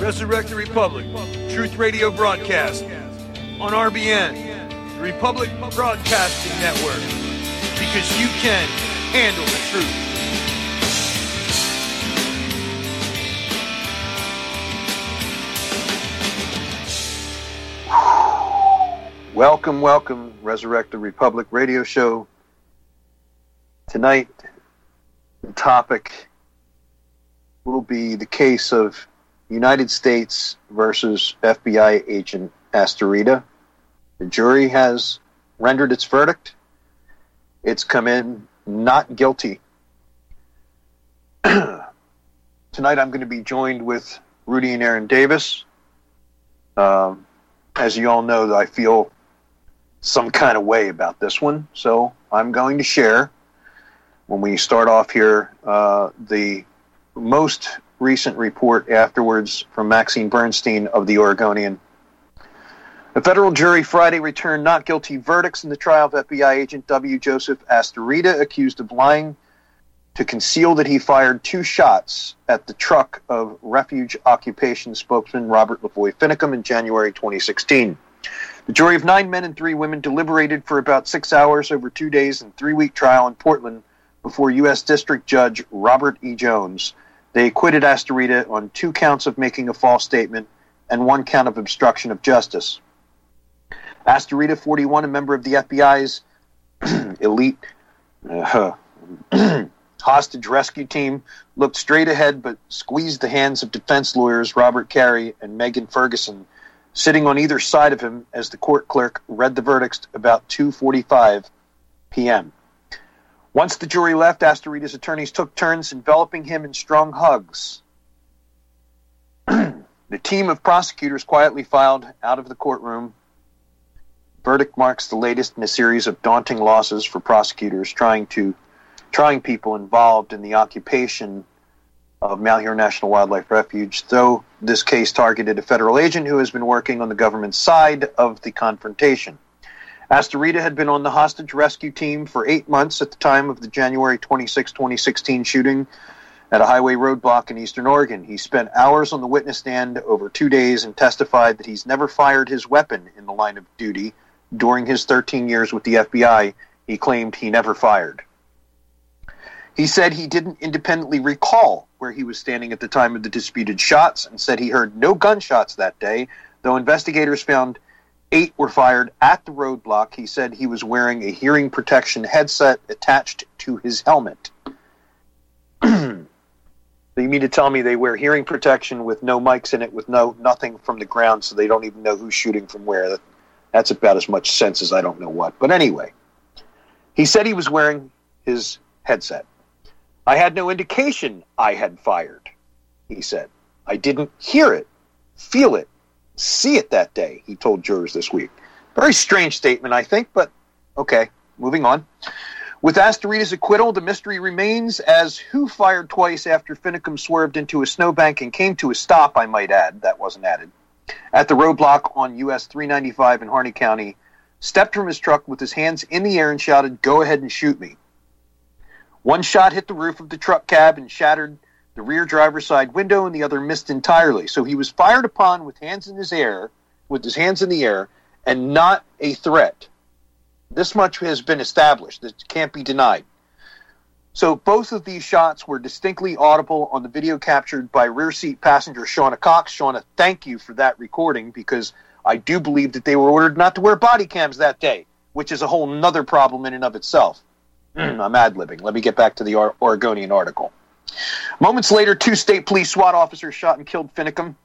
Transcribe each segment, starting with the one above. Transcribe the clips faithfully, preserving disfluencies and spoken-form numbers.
Resurrect the Republic, Truth Radio broadcast on R B N, the Republic Broadcasting Network, because you can handle the truth. Welcome, welcome, Resurrect the Republic radio show. Tonight, the topic will be the case of United States versus F B I agent Astorita. The jury has rendered its verdict. It's come in not guilty. Tonight I'm going to be joined with Rudy and Aaron Davis. Um, as you all know, I feel some kind of way about this one, so I'm going to share, when we start off here, uh, the most recent report afterwards from Maxine Bernstein of the Oregonian. A federal jury Friday returned not guilty verdicts in the trial of F B I agent W. Joseph Astorita, accused of lying to conceal that he fired two shots at the truck of Refuge Occupation spokesman Robert Lavoy Finicum in January twenty sixteen. The jury of nine men and three women deliberated for about six hours over two days in three-week trial in Portland before U S District Judge Robert E. Jones. They acquitted Astorita on two counts of making a false statement and one count of obstruction of justice. Astorita, forty-one, a member of the F B I's elite uh, hostage rescue team, looked straight ahead but squeezed the hands of defense lawyers Robert Carey and Megan Ferguson, sitting on either side of him as the court clerk read the verdicts about two forty-five p.m. Once the jury left, Astorita's attorneys took turns enveloping him in strong hugs. The team of prosecutors quietly filed out of the courtroom. Verdict marks the latest in a series of daunting losses for prosecutors trying to trying people involved in the occupation of Malheur National Wildlife Refuge, though this case targeted a federal agent who has been working on the government's side of the confrontation. Astorita had been on the hostage rescue team for eight months at the time of the January twenty-sixth, twenty sixteen shooting at a highway roadblock in eastern Oregon. He spent hours on the witness stand over two days and testified that he's never fired his weapon in the line of duty. During his thirteen years with the F B I, he claimed he never fired. He said he didn't independently recall where he was standing at the time of the disputed shots and said he heard no gunshots that day, though investigators found eight were fired at the roadblock. He said he was wearing a hearing protection headset attached to his helmet. So you mean to tell me they wear hearing protection with no mics in it, with no nothing from the ground, so they don't even know who's shooting from where? That, that's about as much sense as I don't know what. But anyway, he said he was wearing his headset. I had no indication I had fired, he said. I didn't hear it, feel it, see it that day, he told jurors this week. Very strange statement, I think, but okay, moving on. With Astorita's acquittal, the mystery remains as who fired twice after Finicum swerved into a snowbank and came to a stop, I might add, that wasn't added, at the roadblock on U S three ninety-five in Harney County, stepped from his truck with his hands in the air and shouted, "Go ahead and shoot me." One shot hit the roof of the truck cab and shattered the rear driver's side window, and the other missed entirely. So he was fired upon with hands in his air, with his hands in the air, and not a threat. This much has been established. This can't be denied. So both of these shots were distinctly audible on the video captured by rear seat passenger Shauna Cox. Shauna, thank you for that recording, because I do believe that they were ordered not to wear body cams that day, which is a whole nother problem in and of itself. I'm ad-libbing. Let me get back to the or- Oregonian article. Moments later, two state police SWAT officers shot and killed Finicum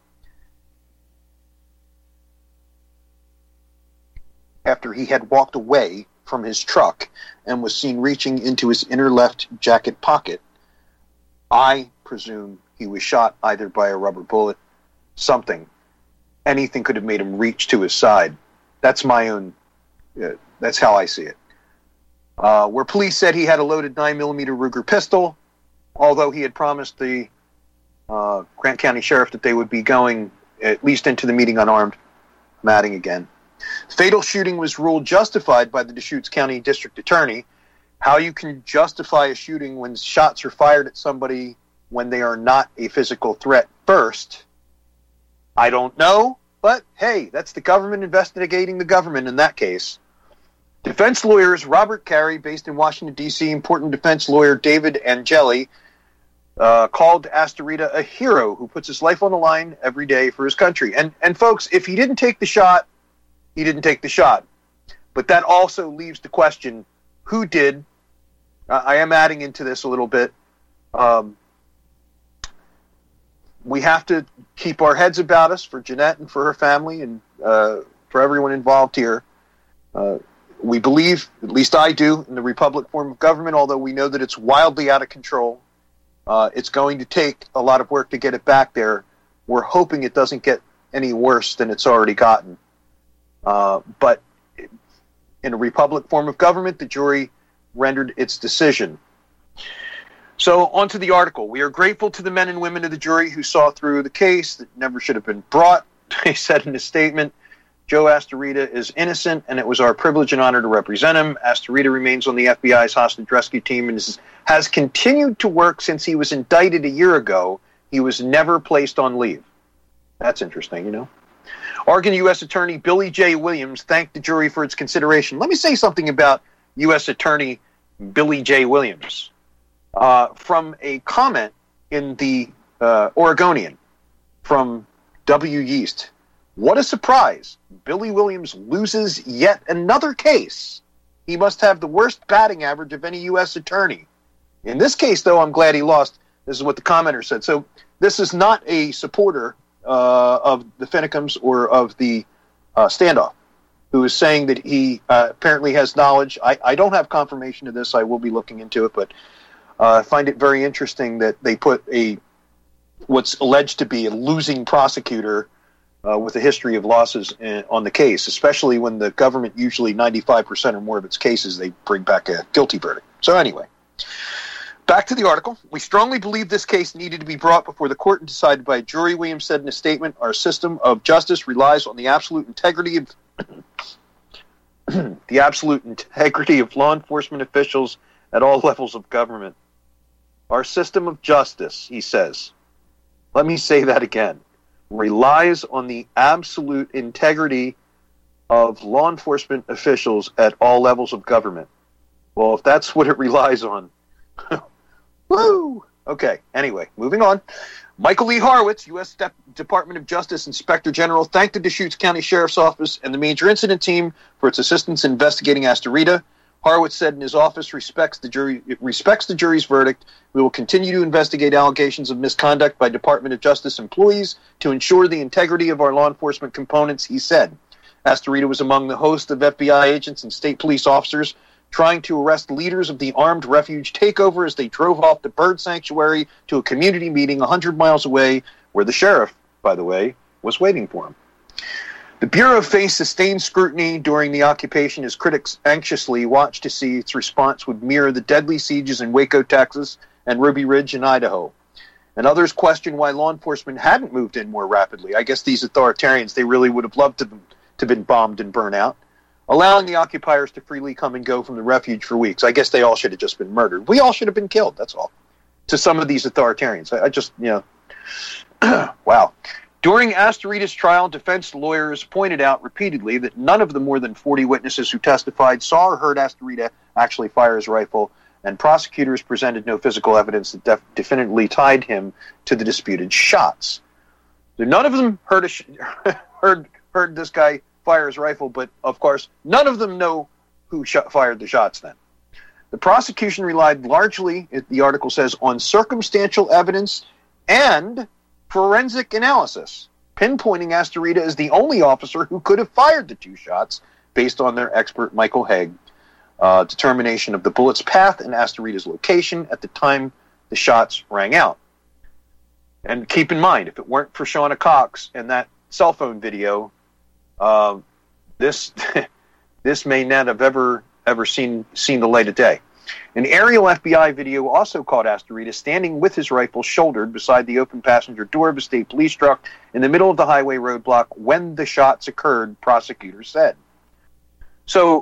after he had walked away from his truck and was seen reaching into his inner left jacket pocket. I presume he was shot either by a rubber bullet, something. Anything could have made him reach to his side. That's my own, uh, that's how I see it. Uh, where police said he had a loaded nine millimeter Ruger pistol, although he had promised the uh, Grant County Sheriff that they would be going at least into the meeting unarmed. I'm adding again. Fatal shooting was ruled justified by the Deschutes County District Attorney. How you can justify a shooting when shots are fired at somebody when they are not a physical threat first I don't know, but hey, that's the government investigating the government in that case. Defense lawyers Robert Carey, based in Washington, D C, important defense lawyer David Angeli, uh, called Astorita a hero who puts his life on the line every day for his country. And, and folks, if he didn't take the shot, he didn't take the shot. But that also leaves the question, who did? Uh, I am adding into this a little bit. Um, we have to keep our heads about us for Jeanette and for her family and uh, for everyone involved here. Uh, we believe, at least I do, in the Republic form of government, although we know that it's wildly out of control. Uh, it's going to take a lot of work to get it back there. We're hoping it doesn't get any worse than it's already gotten. Uh, but in a Republic form of government, the jury rendered its decision. So on to the article. We are grateful to the men and women of the jury who saw through the case that never should have been brought. They said in a statement, Joe Astorita is innocent, and it was our privilege and honor to represent him. Astorita remains on the F B I's hostage rescue team and is, has continued to work since he was indicted a year ago. He was never placed on leave. That's interesting, you know. Oregon U S Attorney Billy J. Williams thanked the jury for its consideration. Let me say something about U S Attorney Billy J. Williams. Uh, from a comment in the uh, Oregonian from W. Yeast. What a surprise. Billy Williams loses yet another case. He must have the worst batting average of any U S attorney. In this case, though, I'm glad he lost. This is what the commenter said. So this is not a supporter uh, of the Finicums or of the uh, standoff who is saying that he uh, apparently has knowledge. I, I don't have confirmation of this. I will be looking into it, but uh, I find it very interesting that they put a what's alleged to be a losing prosecutor Uh, with a history of losses in, on the case, especially when the government usually ninety-five percent or more of its cases, they bring back a guilty verdict. So anyway, back to the article. We strongly believe this case needed to be brought before the court and decided by a jury. Williams said in a statement, our system of justice relies on the absolute integrity of the absolute integrity of law enforcement officials at all levels of government. Our system of justice, he says. Let me say that again. Relies on the absolute integrity of law enforcement officials at all levels of government. Well, if that's what it relies on, woo! Okay, anyway, moving on. Michael E. Horowitz, U S De- Department of Justice Inspector General, thanked the Deschutes County Sheriff's Office and the Major Incident Team for its assistance in investigating Astorita. Horowitz said in his office respects the jury it respects the jury's verdict. We will continue to investigate allegations of misconduct by Department of Justice employees to ensure the integrity of our law enforcement components, he said. Astorita was among the host of F B I agents and state police officers trying to arrest leaders of the armed refuge takeover as they drove off the bird sanctuary to a community meeting one hundred miles away, where the sheriff, by the way, was waiting for him. The Bureau faced sustained scrutiny during the occupation as critics anxiously watched to see its response would mirror the deadly sieges in Waco, Texas, and Ruby Ridge in Idaho. And others questioned why law enforcement hadn't moved in more rapidly. I guess these authoritarians, they really would have loved to, to have been bombed and burnt out, allowing the occupiers to freely come and go from the refuge for weeks. I guess they all should have just been murdered. We all should have been killed, that's all, to some of these authoritarians. I, I just, you know, wow. During Astorita's trial, defense lawyers pointed out repeatedly that none of the more than forty witnesses who testified saw or heard Astorita actually fire his rifle, and prosecutors presented no physical evidence that def- definitively tied him to the disputed shots. So none of them heard, a sh- heard heard this guy fire his rifle, but of course, none of them know who sh- fired the shots then. The prosecution relied largely, the article says, on circumstantial evidence and forensic analysis, pinpointing Astorita as the only officer who could have fired the two shots based on their expert Michael Haig uh, determination of the bullet's path and Astorita's location at the time the shots rang out. And keep in mind, if it weren't for Shauna Cox and that cell phone video, uh, this this may not have ever ever seen seen the light of day. An aerial F B I video also caught Astorita standing with his rifle shouldered beside the open passenger door of a state police truck in the middle of the highway roadblock when the shots occurred, prosecutors said. So,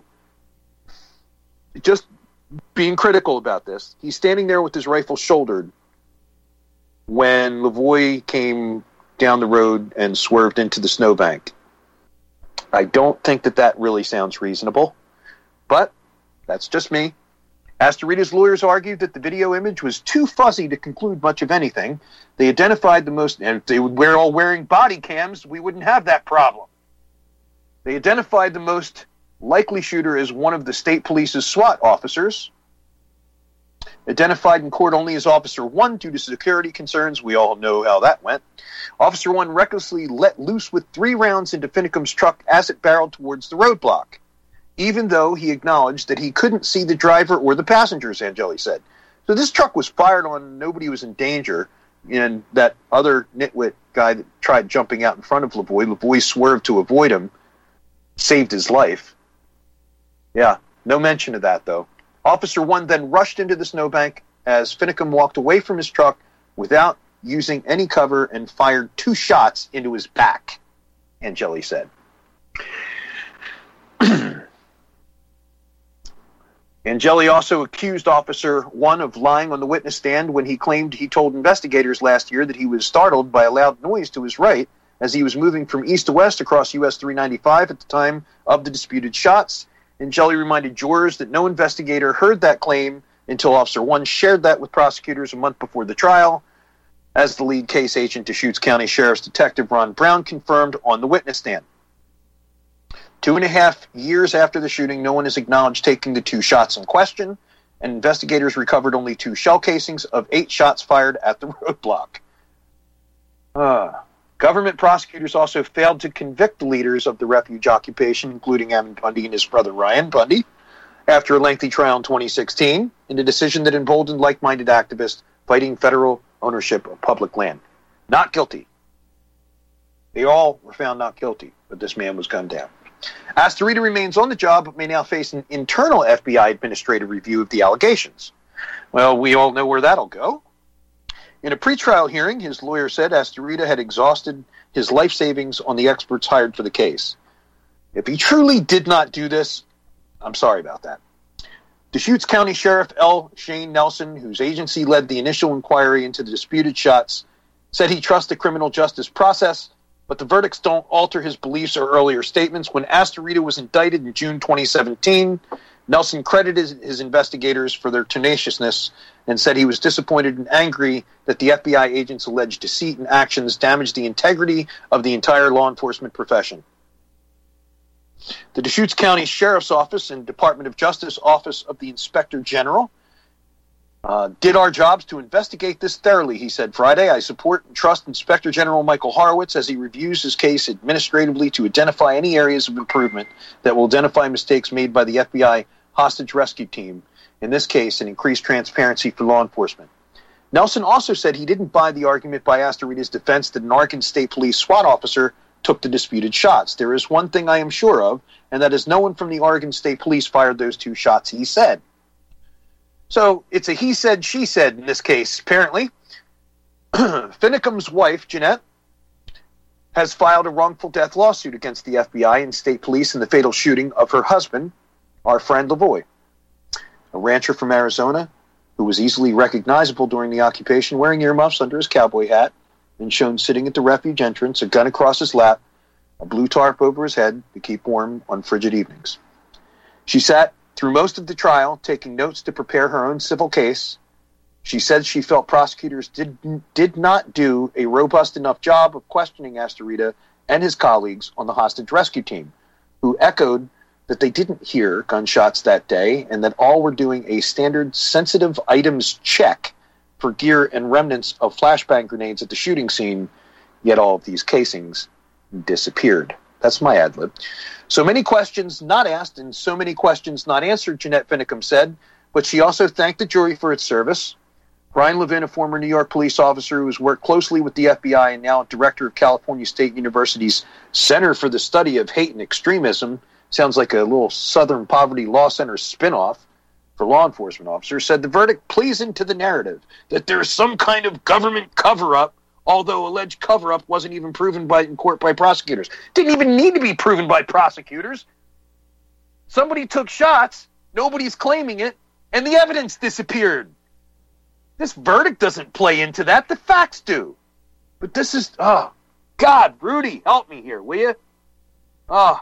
just being critical about this, he's standing there with his rifle shouldered when Lavoie came down the road and swerved into the snowbank. I don't think that that really sounds reasonable, but that's just me. Astorita's lawyers argued that the video image was too fuzzy to conclude much of anything. They identified the most, and if they were all wearing body cams, we wouldn't have that problem. They identified the most likely shooter as one of the state police's SWAT officers, identified in court only as Officer One due to security concerns. We all know how that went. Officer One recklessly let loose with three rounds into Finicum's truck as it barreled towards the roadblock, even though he acknowledged that he couldn't see the driver or the passengers, Angeli said. So this truck was fired on, nobody was in danger, and that other nitwit guy that tried jumping out in front of Lavoie, Lavoie swerved to avoid him, saved his life. Yeah, no mention of that, though. Officer One then rushed into the snowbank as Finicum walked away from his truck without using any cover and fired two shots into his back, Angeli said. Angeli also accused Officer One of lying on the witness stand when he claimed he told investigators last year that he was startled by a loud noise to his right as he was moving from east to west across U S three ninety-five at the time of the disputed shots. Angeli reminded jurors that no investigator heard that claim until Officer One shared that with prosecutors a month before the trial, as the lead case agent, Deschutes County Sheriff's Detective Ron Brown, confirmed on the witness stand. Two and a half years after the shooting, no one has acknowledged taking the two shots in question, and investigators recovered only two shell casings of eight shots fired at the roadblock. Uh, government prosecutors also failed to convict the leaders of the refuge occupation, including Ammon Bundy and his brother Ryan Bundy, after a lengthy trial in twenty sixteen, in a decision that emboldened like-minded activists fighting federal ownership of public land. Not guilty. They all were found not guilty, but this man was gunned down. Astorita remains on the job, but may now face an internal F B I administrative review of the allegations. Well, we all know where that'll go. In a pretrial hearing, his lawyer said Astorita had exhausted his life savings on the experts hired for the case. If he truly did not do this, I'm sorry about that. Deschutes County Sheriff L. Shane Nelson, whose agency led the initial inquiry into the disputed shots, said he trusts the criminal justice process, but the verdicts don't alter his beliefs or earlier statements. When Astorita was indicted in June twenty seventeen, Nelson credited his investigators for their tenaciousness and said he was disappointed and angry that the F B I agents' alleged deceit and actions damaged the integrity of the entire law enforcement profession. The Deschutes County Sheriff's Office and Department of Justice Office of the Inspector General Uh, did our jobs to investigate this thoroughly, he said Friday. I support and trust Inspector General Michael Horowitz as he reviews his case administratively to identify any areas of improvement that will identify mistakes made by the F B I hostage rescue team, in this case, and increase transparency for law enforcement. Nelson also said he didn't buy the argument by Astorita's defense that an Oregon State Police SWAT officer took the disputed shots. There is one thing I am sure of, and that is no one from the Oregon State Police fired those two shots, he said. So it's a he said, she said in this case, apparently. Finicum's wife, Jeanette, has filed a wrongful death lawsuit against the F B I and state police in the fatal shooting of her husband, our friend Lavoie, a rancher from Arizona who was easily recognizable during the occupation, wearing earmuffs under his cowboy hat and shown sitting at the refuge entrance, a gun across his lap, a blue tarp over his head to keep warm on frigid evenings. She sat through most of the trial, taking notes to prepare her own civil case. She said she felt prosecutors did, did not do a robust enough job of questioning Astorita and his colleagues on the hostage rescue team, who echoed that they didn't hear gunshots that day and that all were doing a standard sensitive items check for gear and remnants of flashbang grenades at the shooting scene, yet all of these casings disappeared. That's my ad lib. So many questions not asked and so many questions not answered, Jeanette Finicum said, but she also thanked the jury for its service. Brian Levin, a former New York police officer who has worked closely with the F B I and now director of California State University's Center for the Study of Hate and Extremism, sounds like a little Southern Poverty Law Center spinoff for law enforcement officers, said the verdict plays into the narrative that there is some kind of government cover-up, although alleged cover-up wasn't even proven by, in court by prosecutors. Didn't even need to be proven by prosecutors. Somebody took shots, nobody's claiming it, and the evidence disappeared. This verdict doesn't play into that. The facts do. But this is, oh, God, Rudy, help me here, will you? Oh.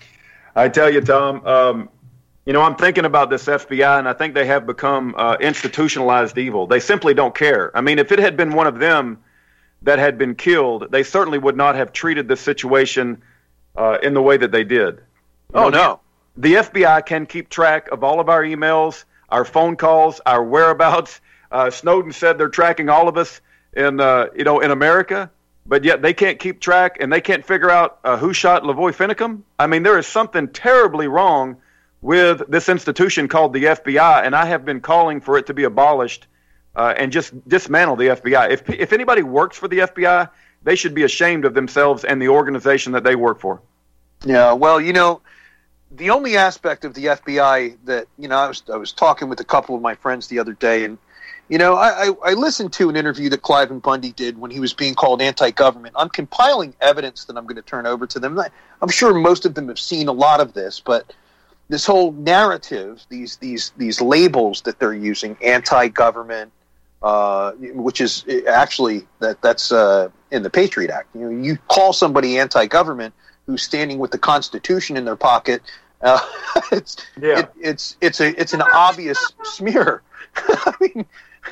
I tell you, Tom, um, you know, I'm thinking about this F B I, and I think they have become uh, institutionalized evil. They simply don't care. I mean, if it had been one of them that had been killed, they certainly would not have treated this situation uh, in the way that they did. You oh, know, no. The F B I can keep track of all of our emails, our phone calls, our whereabouts. Uh, Snowden said they're tracking all of us in, uh, you know, in America, but yet they can't keep track and they can't figure out uh, who shot Lavoy Finicum. I mean, there is something terribly wrong with this institution called the F B I, and I have been calling for it to be abolished uh, and just dismantle the F B I. If if anybody works for the F B I, they should be ashamed of themselves and the organization that they work for. Yeah, well, you know, the only aspect of the F B I that, you know, I was I was talking with a couple of my friends the other day, and, you know, I, I, I listened to an interview that Cliven Bundy did when he was being called anti-government. I'm compiling evidence that I'm going to turn over to them. I'm sure most of them have seen a lot of this, but this whole narrative, these these these labels that they're using, anti-government, uh, which is actually that that's uh, in the Patriot Act. You know, you call somebody anti-government who's standing with the Constitution in their pocket. Uh, it's yeah. it, it's it's a it's an obvious smear. I mean,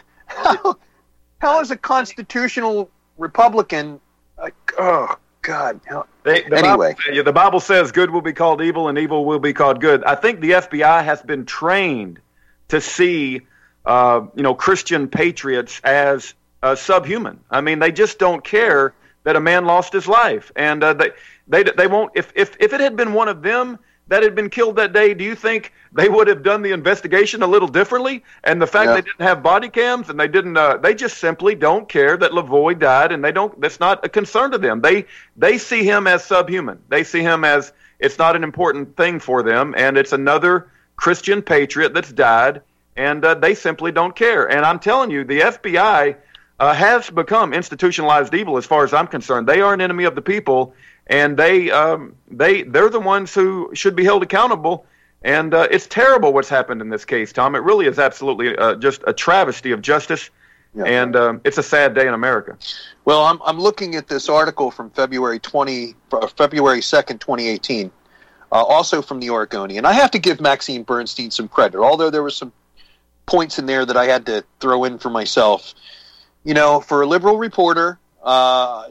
how, how is a constitutional Republican? Like, oh God! How, they, the anyway, Bible, the Bible says good will be called evil and evil will be called good. I think the F B I has been trained to see, uh, you know, Christian patriots as uh, subhuman. I mean, they just don't care that a man lost his life, and uh, they they they won't. If if if it had been one of them that had been killed that day, do you think they would have done the investigation a little differently? And the fact yeah. they didn't have body cams and they didn't, uh, they just simply don't care that Lavoy died, and they don't. That's not a concern to them. They they see him as subhuman. They see him as it's not an important thing for them, and it's another Christian patriot that's died, and uh, they simply don't care. And I'm telling you, the F B I uh, has become institutionalized evil as far as I'm concerned. They are an enemy of the people. And they, um, they, they're the ones who should be held accountable. And uh, it's terrible what's happened in this case, Tom. It really is absolutely uh, just a travesty of justice, yeah. and um, it's a sad day in America. Well, I'm I'm looking at this article from February twentieth, February second, twenty eighteen, uh, also from the Oregonian. I have to give Maxine Bernstein some credit, although there were some points in there that I had to throw in for myself. You know, for a liberal reporter, uh,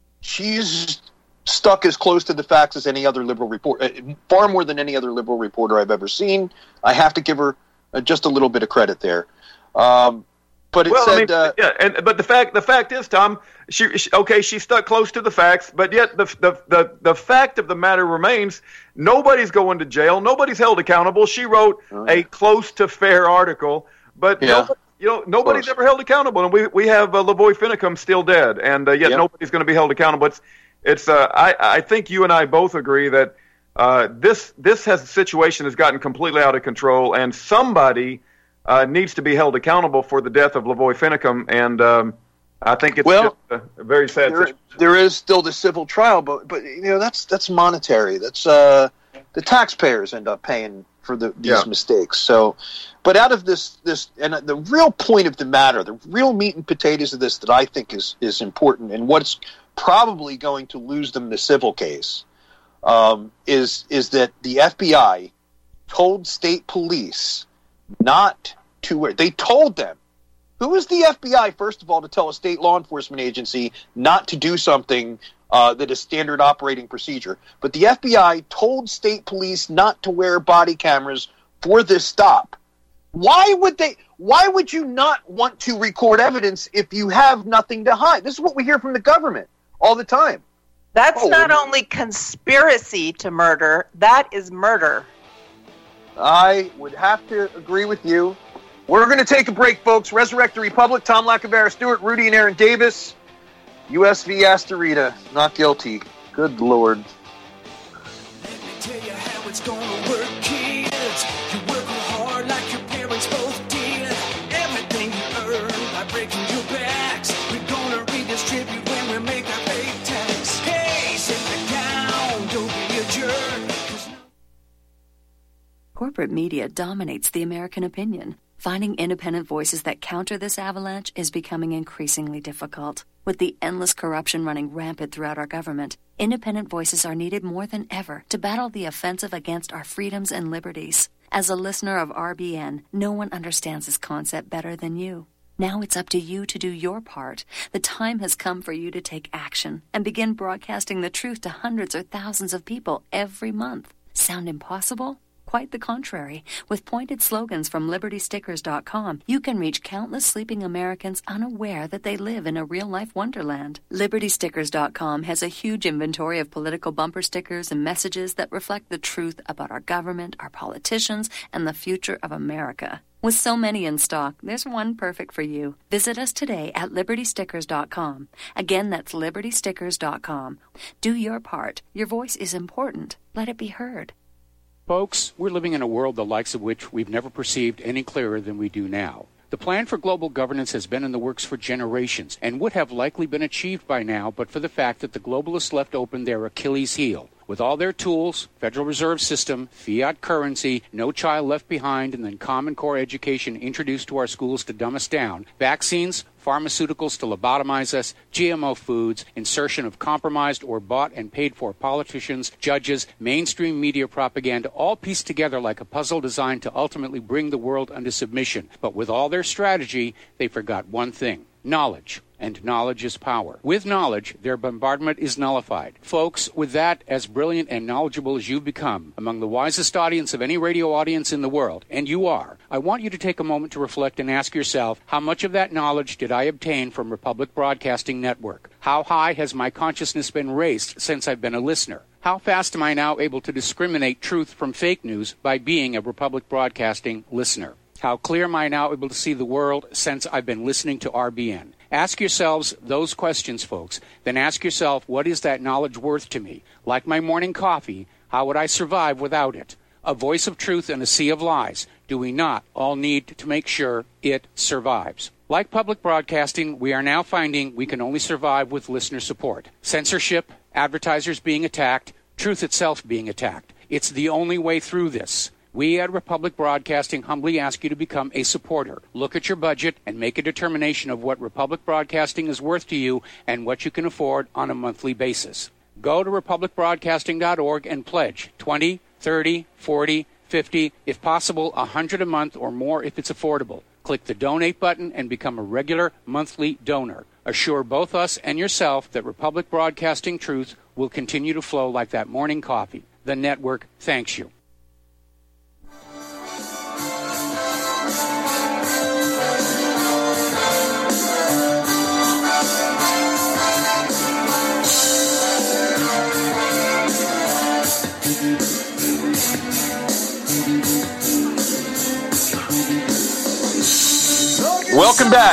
she's stuck as close to the facts as any other liberal reporter, far more than any other liberal reporter I've ever seen. I have to give her uh, just a little bit of credit there. Um, but it well, said, I mean, uh, yeah, and but the fact the fact is, Tom, she, she okay, she stuck close to the facts, but yet the, the the the fact of the matter remains: nobody's going to jail, nobody's held accountable. She wrote oh, yeah. a close to fair article, but yeah. nobody, you know, nobody's close. ever held accountable, and we we have uh, Lavoy Finicum still dead, and uh, yet yep. nobody's going to be held accountable. It's It's. Uh, I. I think you and I both agree that uh, this this has situation has gotten completely out of control, and somebody uh, needs to be held accountable for the death of Lavoy Finicum. And um, I think it's well, just a, a very sad there, situation. There is still the civil trial, but but you know that's that's monetary. That's uh, the taxpayers end up paying for the, these yeah. mistakes. So, but out of this this and the real point of the matter, the real meat and potatoes of this that I think is is important, and what's probably going to lose them the civil case, um, is is that the F B I told state police not to wear. They told them. Who is the F B I, first of all, to tell a state law enforcement agency not to do something uh, that is standard operating procedure? But the F B I told state police not to wear body cameras for this stop. Why would they? Why would you not want to record evidence if you have nothing to hide? This is what we hear from the government all the time. That's oh, not only conspiracy to murder, that is murder. I would have to agree with you. We're going to take a break, folks. Resurrect the Republic, Tom Lacavera Stewart, Rudy and Aaron Davis. U S V Astorita, not guilty. Good Lord. Let me tell you how it's going to work, kids. You work hard like your parents both did. Everything you earn by breaking your backs. We're going to redistribute when we make our pay tax. Hey, sit down, don't be a jerk. Corporate media dominates the American opinion. Finding independent voices that counter this avalanche is becoming increasingly difficult. With the endless corruption running rampant throughout our government, independent voices are needed more than ever to battle the offensive against our freedoms and liberties. As a listener of R B N, no one understands this concept better than you. Now it's up to you to do your part. The time has come for you to take action and begin broadcasting the truth to hundreds or thousands of people every month. Sound impossible? Quite the contrary. With pointed slogans from Liberty Stickers dot com, you can reach countless sleeping Americans unaware that they live in a real-life wonderland. Liberty Stickers dot com has a huge inventory of political bumper stickers and messages that reflect the truth about our government, our politicians, and the future of America. With so many in stock, there's one perfect for you. Visit us today at Liberty Stickers dot com. Again, that's Liberty Stickers dot com. Do your part. Your voice is important. Let it be heard. Folks, we're living in a world the likes of which we've never perceived any clearer than we do now. The plan for global governance has been in the works for generations and would have likely been achieved by now but for the fact that the globalists left open their Achilles heel. With all their tools, Federal Reserve System, fiat currency, no child left behind, and then Common Core education introduced to our schools to dumb us down, vaccines, pharmaceuticals to lobotomize us, G M O foods, insertion of compromised or bought and paid for politicians, judges, mainstream media propaganda, all pieced together like a puzzle designed to ultimately bring the world under submission. But with all their strategy, they forgot one thing: knowledge. And knowledge is power. With knowledge, their bombardment is nullified. Folks, with that, as brilliant and knowledgeable as you've become, among the wisest audience of any radio audience in the world, and you are, I want you to take a moment to reflect and ask yourself, how much of that knowledge did I obtain from Republic Broadcasting Network? How high has my consciousness been raised since I've been a listener? How fast am I now able to discriminate truth from fake news by being a Republic Broadcasting listener? How clear am I now able to see the world since I've been listening to R B N? Ask yourselves those questions, folks. Then ask yourself, what is that knowledge worth to me? Like my morning coffee, how would I survive without it? A voice of truth in a sea of lies. Do we not all need to make sure it survives? Like public broadcasting, we are now finding we can only survive with listener support. Censorship, advertisers being attacked, truth itself being attacked. It's the only way through this. We at Republic Broadcasting humbly ask you to become a supporter. Look at your budget and make a determination of what Republic Broadcasting is worth to you and what you can afford on a monthly basis. Go to republic broadcasting dot org and pledge twenty, thirty, forty, fifty, if possible, one hundred a month or more if it's affordable. Click the donate button and become a regular monthly donor. Assure both us and yourself that Republic Broadcasting truth will continue to flow like that morning coffee. The network thanks you. Welcome back.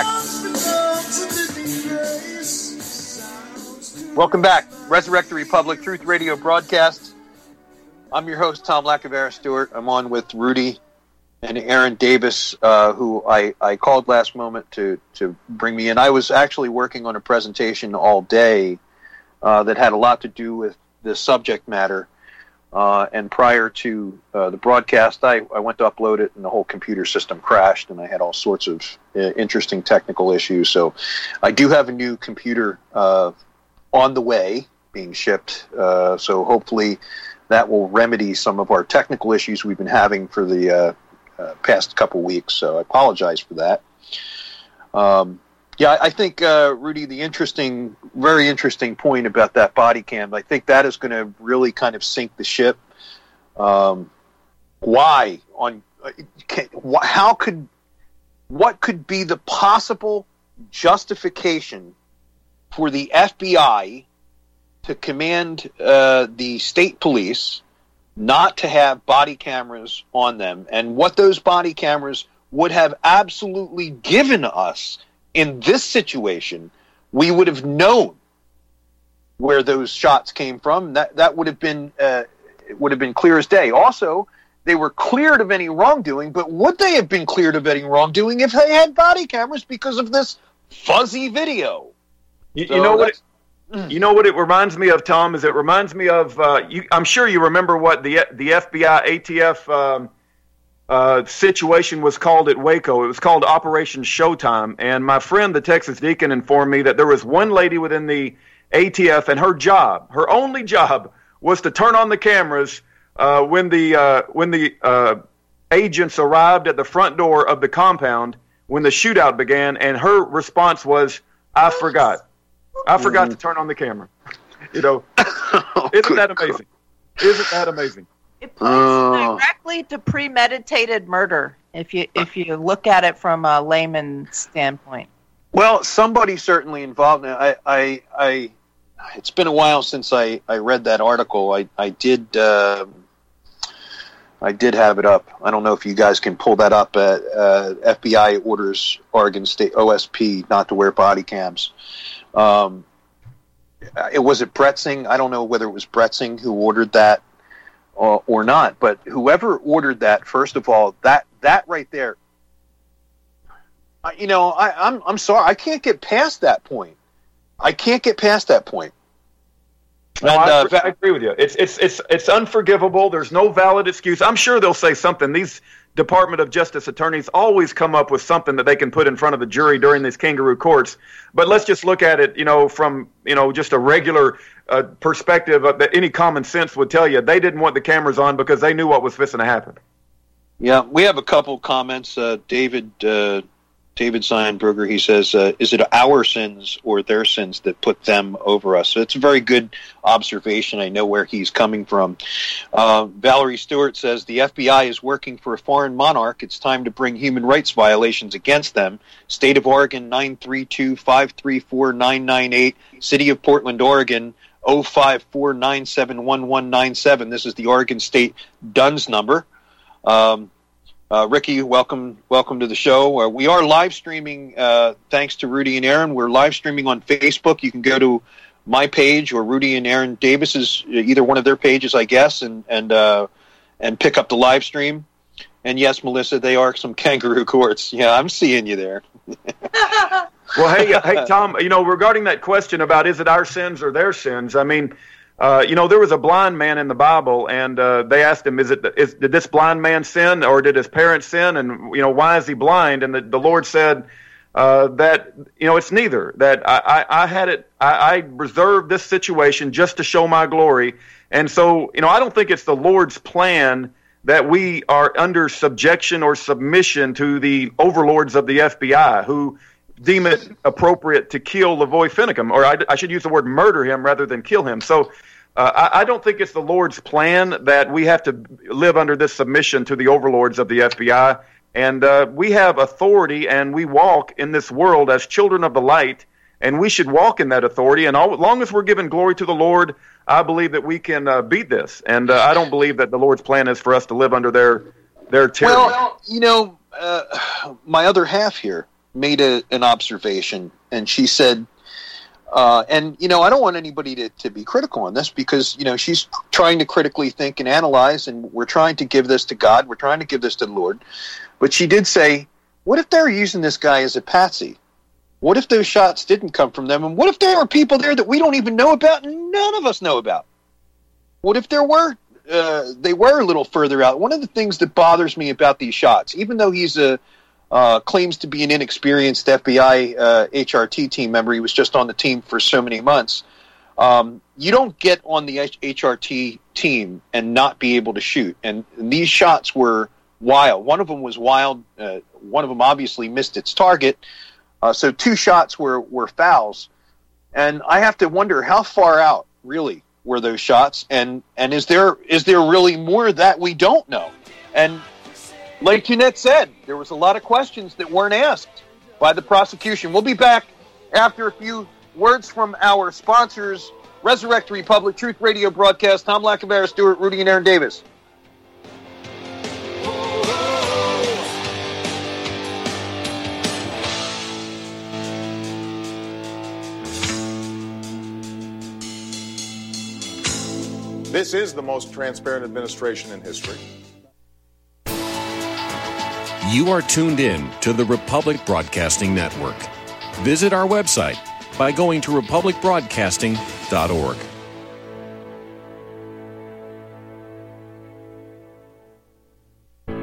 Welcome back. Resurrect the Republic Truth Radio broadcast. I'm your host, Tom Lacavera Stewart. I'm on with Rudy and Aaron Davis, uh, who I, I called last moment to, to bring me in. I was actually working on a presentation all day uh, that had a lot to do with this subject matter. Uh, and prior to uh, the broadcast, I, I went to upload it, and the whole computer system crashed, and I had all sorts of uh, interesting technical issues. So I do have a new computer uh, on the way, being shipped. Uh, so hopefully that will remedy some of our technical issues we've been having for the uh, uh, past couple weeks. So I apologize for that. Um, yeah, I think, uh, Rudy, the interesting, very interesting point about that body cam, I think that is going to really kind of sink the ship. Um, why? On can, how could, what could be the possible justification for the F B I to command uh, the state police not to have body cameras on them, and what those body cameras would have absolutely given us in this situation? We would have known where those shots came from. That that would have been uh, it would have been clear as day. Also, they were cleared of any wrongdoing, but would they have been cleared of any wrongdoing if they had body cameras because of this fuzzy video? You, so you know what? It, mm. You know what it reminds me of, Tom? Is it reminds me of? Uh, you, I'm sure you remember what the the F B I A T F um, uh, situation was called at Waco. It was called Operation Showtime. And my friend, the Texas Deacon, informed me that there was one lady within the A T F, and her job, her only job, was to turn on the cameras uh, when the uh, when the uh, agents arrived at the front door of the compound when the shootout began. And her response was, "I forgot. I forgot to turn on the camera." You know, Oh, isn't good that amazing? Isn't that amazing? It points Oh. directly to premeditated murder if you if you look at it from a layman's standpoint. Well, somebody certainly involved. Now, I, I, I, it's been a while since I, I read that article. I, I did, uh, I did have it up. I don't know if you guys can pull that up. At, uh, F B I orders Oregon State O S P not to wear body cams. Um, it was it Bretzing. I don't know whether it was Bretzing who ordered that or, or not. But whoever ordered that, first of all, that that right there. You know, I, I'm I'm sorry, I can't get past that point. I can't get past that point. No, And, I, uh, agree, I agree with you. It's it's it's it's unforgivable. There's no valid excuse. I'm sure they'll say something. These Department of Justice attorneys always come up with something that they can put in front of the jury during these kangaroo courts. But let's just look at it, you know, from you know just a regular uh, perspective of that any common sense would tell you they didn't want the cameras on because they knew what was fixing to happen. Yeah, we have a couple comments. Uh, David uh, David Seinberger, he says, uh, is it our sins or their sins that put them over us? So it's a very good observation. I know where he's coming from. Uh, Valerie Stewart says, the F B I is working for a foreign monarch. It's time to bring human rights violations against them. State of Oregon, nine three two, five three four, nine nine eight. City of Portland, Oregon, oh five four nine seven one one nine seven. This is the Oregon State D U N S number. Um, Uh, Ricky, welcome, welcome to the show. Uh, we are live streaming, uh, thanks to Rudy and Aaron. We're live streaming on Facebook. You can go to my page or Rudy and Aaron Davis's, either one of their pages, I guess, and and uh, and pick up the live stream. And yes, Melissa, they are some kangaroo courts. Yeah, I'm seeing you there. Well, hey, hey, Tom. You know, regarding that question about is it our sins or their sins? I mean. Uh, you know, there was a blind man in the Bible, and uh, they asked him, "Is it? Is, did this blind man sin, or did his parents sin? And you know, why is he blind?" And the, the Lord said uh, that you know it's neither. That I, I, I had it. I, I reserved this situation just to show my glory. And so, you know, I don't think it's the Lord's plan that we are under subjection or submission to the overlords of the F B I who deem it appropriate to kill Lavoy Finicum, or I, I should use the word murder him rather than kill him. So uh, I, I don't think it's the Lord's plan that we have to live under this submission to the overlords of the F B I. And uh, we have authority, and we walk in this world as children of the light, and we should walk in that authority. And all, as long as we're giving glory to the Lord, I believe that we can uh, beat this. And uh, I don't believe that the Lord's plan is for us to live under their, their tyranny. Well, you know, uh, my other half here made a, an observation, and she said, uh, and, you know, I don't want anybody to, to be critical on this because, you know, she's trying to critically think and analyze, and we're trying to give this to God. We're trying to give this to the Lord. But she did say, what if they're using this guy as a patsy? What if those shots didn't come from them? And what if there were people there that we don't even know about and none of us know about? What if there were, uh, they were a little further out? One of the things that bothers me about these shots, even though he's a, Uh, claims to be an inexperienced F B I uh, H R T team member. He was just on the team for so many months. Um, you don't get on the H R T team and not be able to shoot. And, and these shots were wild. One of them was wild. Uh, one of them obviously missed its target. Uh, so two shots were, were fouls. And I have to wonder how far out, really, were those shots? And, and is there is there really more that we don't know? And like Jeanette said, there was a lot of questions that weren't asked by the prosecution. We'll be back after a few words from our sponsors, Resurrect Republic, Truth Radio broadcast. Tom Lacavera, Stewart, Rudy, and Aaron Davis. This is the most transparent administration in history. You are tuned in to the Republic Broadcasting Network. Visit our website by going to republic broadcasting dot org.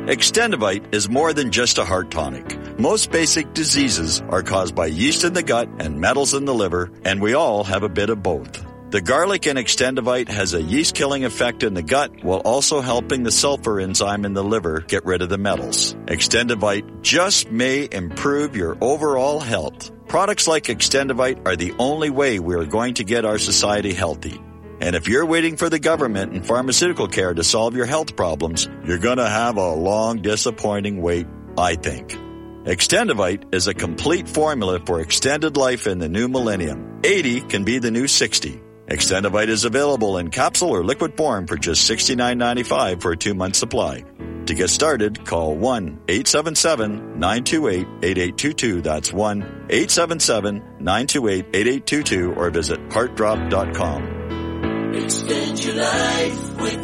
Extendivite is more than just a heart tonic. Most basic diseases are caused by yeast in the gut and metals in the liver, and we all have a bit of both. The garlic in Extendivite has a yeast-killing effect in the gut while also helping the sulfur enzyme in the liver get rid of the metals. Extendivite just may improve your overall health. Products like Extendivite are the only way we are going to get our society healthy. And if you're waiting for the government and pharmaceutical care to solve your health problems, you're going to have a long, disappointing wait, I think. Extendivite is a complete formula for extended life in the new millennium. eighty can be the new sixty. Extendivite is available in capsule or liquid form for just sixty-nine ninety-five for a two-month supply. To get started, call one eight seven seven, nine two eight, eight eight two two. That's one eight seven seven, nine two eight, eight eight two two or visit heart drop dot com. Extend your life with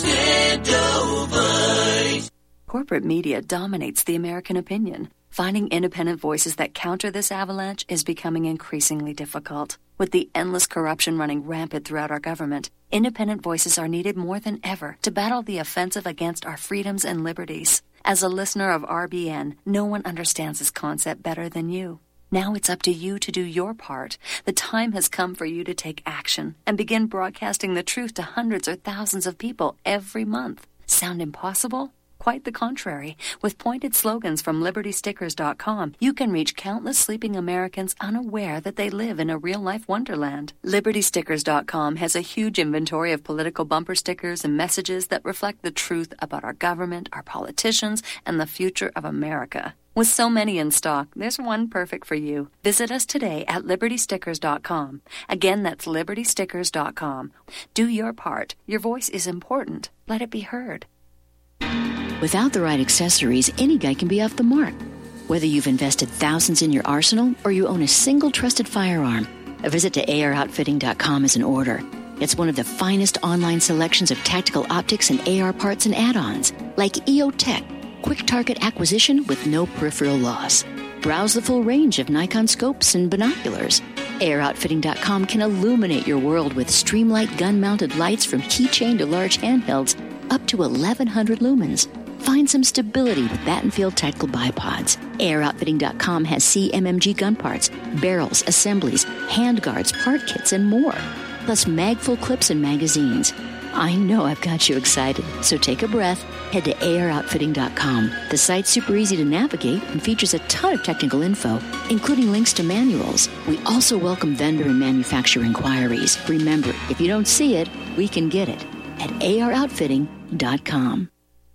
Extendivite. Corporate media dominates the American opinion. Finding independent voices that counter this avalanche is becoming increasingly difficult. With the endless corruption running rampant throughout our government, independent voices are needed more than ever to battle the offensive against our freedoms and liberties. As a listener of R B N, no one understands this concept better than you. Now it's up to you to do your part. The time has come for you to take action and begin broadcasting the truth to hundreds or thousands of people every month. Sound impossible? Quite the contrary. With pointed slogans from liberty stickers dot com, you can reach countless sleeping Americans unaware that they live in a real-life wonderland. liberty stickers dot com has a huge inventory of political bumper stickers and messages that reflect the truth about our government, our politicians, and the future of America. With so many in stock, there's one perfect for you. Visit us today at liberty stickers dot com. Again, that's liberty stickers dot com. Do your part. Your voice is important. Let it be heard. Without the right accessories, any guy can be off the mark. Whether you've invested thousands in your arsenal or you own a single trusted firearm, a visit to A R outfitting dot com is in order. It's one of the finest online selections of tactical optics and A R parts and add-ons, like E O Tech, quick target acquisition with no peripheral loss. Browse the full range of Nikon scopes and binoculars. A R outfitting dot com can illuminate your world with Streamlight gun-mounted lights from keychain to large handhelds up to eleven hundred lumens. Find some stability with Battenfield Tactical Bipods. A R outfitting dot com has C M M G gun parts, barrels, assemblies, handguards, part kits, and more. Plus mag-full clips and magazines. I know I've got you excited, so take a breath. Head to A R outfitting dot com. The site's super easy to navigate and features a ton of technical info, including links to manuals. We also welcome vendor and manufacturer inquiries. Remember, if you don't see it, we can get it at A R outfitting dot com.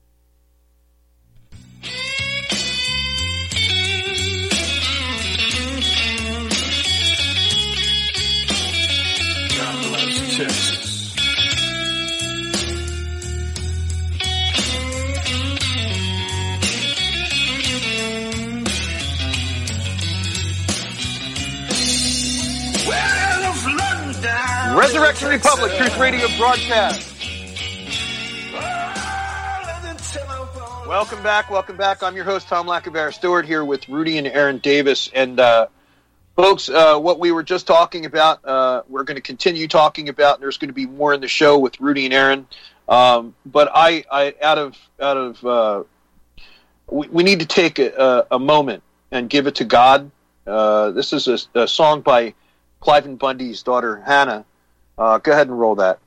Texas. Resurrection Republic Truth Radio broadcast. Welcome back, welcome back. I'm your host, Tom Lacavera Stewart, here with Rudy and Aaron Davis. And, uh, folks, uh, what we were just talking about, uh, we're going to continue talking about, and there's going to be more in the show with Rudy and Aaron. Um, but I, I, out of, out of, uh, we, we need to take a, a moment and give it to God. Uh, this is a, a song by Cliven Bundy's daughter, Hannah. Uh, go ahead and roll that.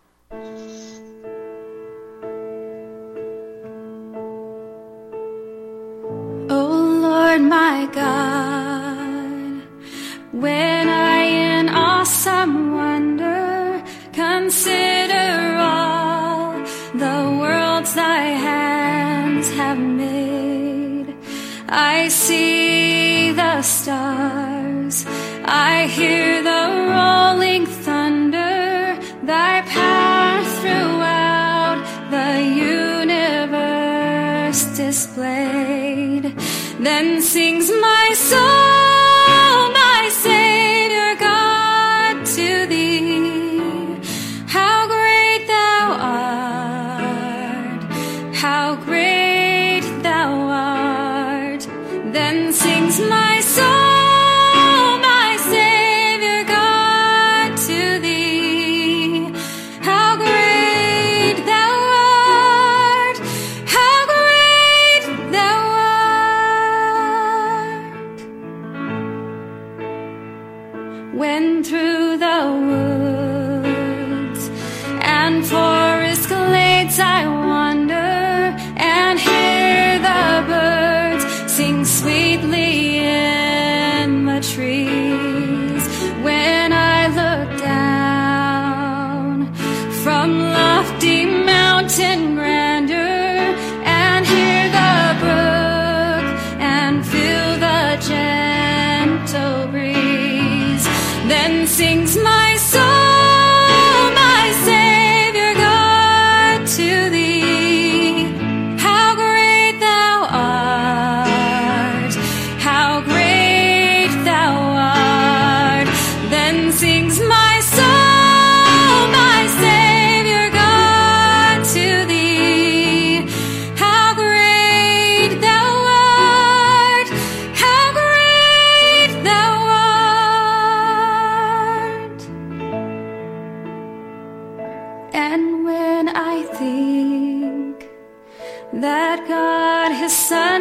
Oh Lord my God, when I in awesome wonder consider all the worlds thy hands have made, I see the stars, I hear the rolling thunder, thy path throughout the universe displayed. Then sings my soul, my Savior God, to thee. How great thou art, how great thou art. Then sings my soul,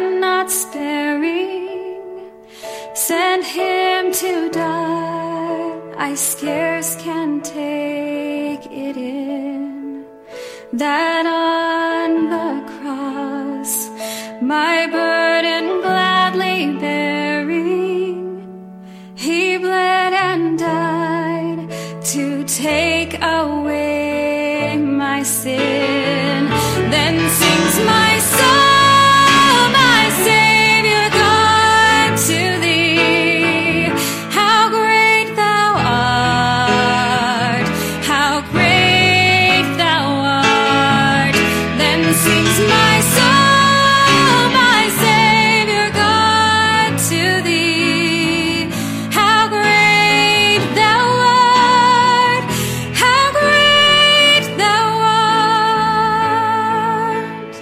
and not sparing, sent him to die. I scarce can take it in, that on the cross, my burden gladly bearing, he bled and died to take away my sin. Then sings my soul, my Savior God, to thee. How great thou art, how great thou art. Then sings my soul, my Savior God, to thee. How great thou art, how great thou art.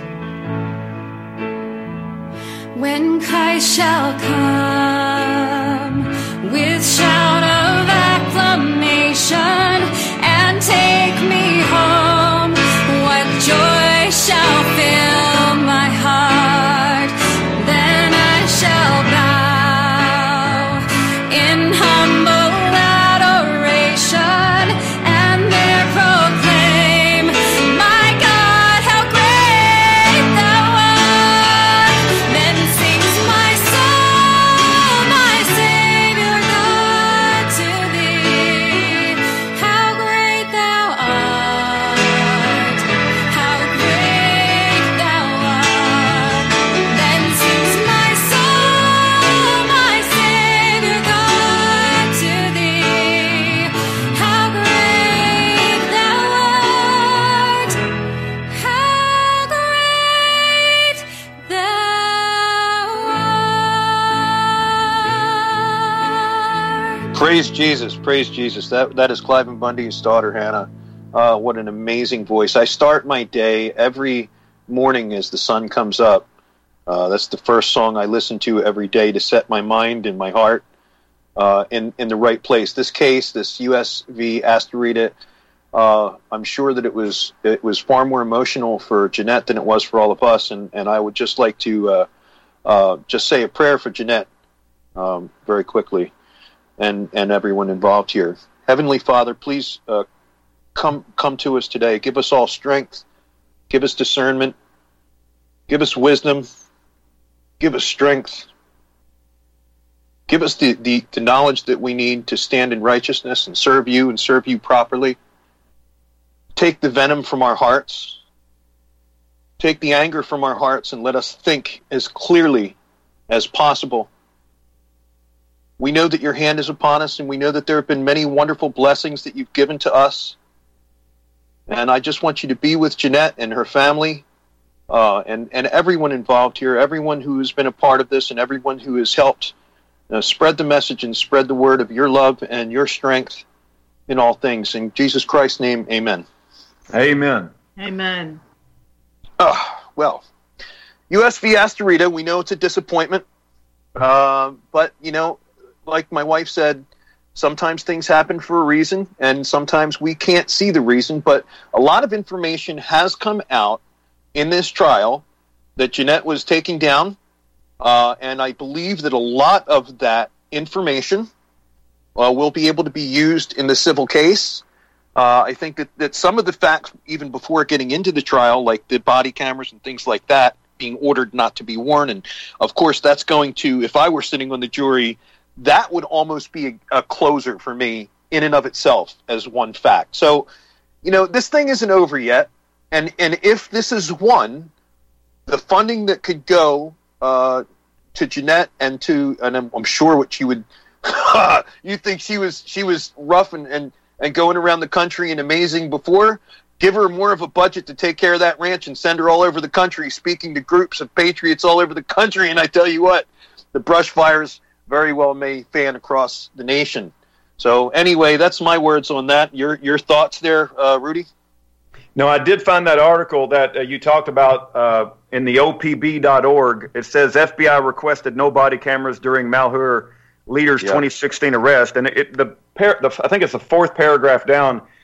When Christ shall come with shout of acclamation and take me home, what joy shall fill my heart. Then I shall bow in humble adoration and there proclaim, my God, how great thou art. Then sings my soul, my Savior God, to thee. How great thou art, how great thou art. Then sings my soul, my Savior God, to thee. How great thou art, how great thou art. Praise Jesus, praise Jesus. That that is Cliven Bundy's daughter, Hannah. Uh, what an amazing voice. I start my day every morning as the sun comes up. Uh, that's the first song I listen to every day to set my mind and my heart uh, in, in the right place. This case, this U S V Asterita, uh, I'm sure that it was it was far more emotional for Jeanette than it was for all of us, and, and I would just like to uh, uh, just say a prayer for Jeanette um, very quickly. And, and everyone involved here. Heavenly Father, please uh, come come to us today. Give us all strength. Give us discernment. Give us wisdom. Give us strength. Give us the, the, the knowledge that we need to stand in righteousness and serve you and serve you properly. Take the venom from our hearts. Take the anger from our hearts and let us think as clearly as possible. We know that your hand is upon us, and we know that there have been many wonderful blessings that you've given to us. And I just want you to be with Jeanette and her family uh, and, and everyone involved here, everyone who has been a part of this and everyone who has helped uh, spread the message and spread the word of your love and your strength in all things. In Jesus Christ's name, amen. Amen. Amen. Oh, well, U S V Asterita, we know it's a disappointment. Uh, but, you know, like my wife said, sometimes things happen for a reason, and sometimes we can't see the reason, but a lot of information has come out in this trial that Jeanette was taking down, uh, and I believe that a lot of that information uh, will be able to be used in the civil case. Uh, I think that, that some of the facts, even before getting into the trial, like the body cameras and things like that, being ordered not to be worn, and of course that's going to, if I were sitting on the jury, that would almost be a, a closer for me in and of itself as one fact. So, you know, this thing isn't over yet. And and if this is one, the funding that could go uh, to Jeanette and to, and I'm, I'm sure what she would, you think she was she was rough and, and, and going around the country and amazing before? Give her more of a budget to take care of that ranch and send her all over the country, speaking to groups of patriots all over the country. And I tell you what, the brush fires very well may fan across the nation. So anyway, that's my words on that. Your your thoughts there, uh, Rudy? No, I did find that article that uh, you talked about uh, in the O P B dot org. It says F B I requested no body cameras during Malheur leader's yeah. twenty sixteen arrest, and it the, par- the I think it's the fourth paragraph down.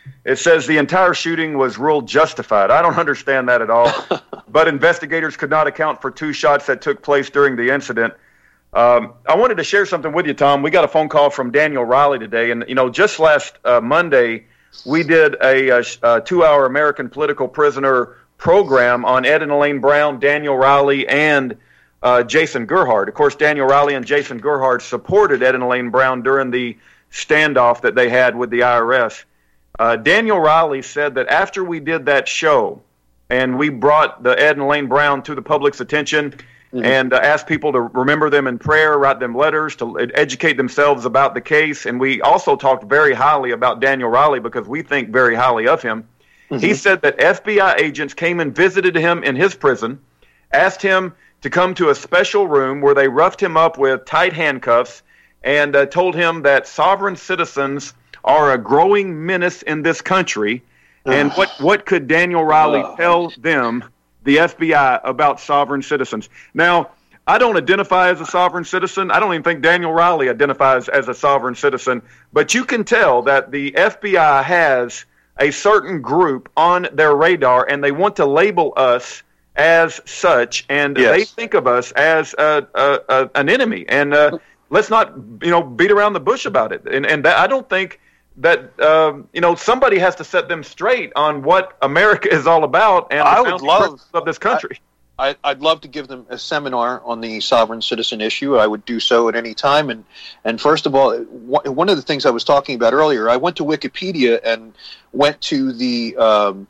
It says the entire shooting was ruled justified. I don't understand that at all. But investigators could not account for two shots that took place during the incident. Um, I wanted to share something with you, Tom. We got a phone call from Daniel Riley today. And, you know, just last uh, Monday, we did a, a, a two-hour American political prisoner program on Ed and Elaine Brown, Daniel Riley, and uh, Jason Gerhardt. Of course, Daniel Riley and Jason Gerhardt supported Ed and Elaine Brown during the standoff that they had with the I R S. Uh, Daniel Riley said that after we did that show and we brought the Ed and Elaine Brown to the public's attention mm-hmm. and uh, asked people to remember them in prayer, write them letters, to educate themselves about the case, and we also talked very highly about Daniel Riley because we think very highly of him. Mm-hmm. He said that F B I agents came and visited him in his prison, asked him to come to a special room where they roughed him up with tight handcuffs and uh, told him that sovereign citizens are a growing menace in this country. And what, what could Daniel Riley tell them, the F B I, about sovereign citizens? Now, I don't identify as a sovereign citizen. I don't even think Daniel Riley identifies as a sovereign citizen. But you can tell that the F B I has a certain group on their radar, and they want to label us as such, and yes. they think of us as a, a, a, an enemy. And uh, let's not, you know, beat around the bush about it. And, and that, I don't think that, um, you know, somebody has to set them straight on what America is all about and I the would love of this country. I, I, I'd love to give them a seminar on the sovereign citizen issue. I would do so at any time. And, and first of all, one of the things I was talking about earlier, I went to Wikipedia and went to the um,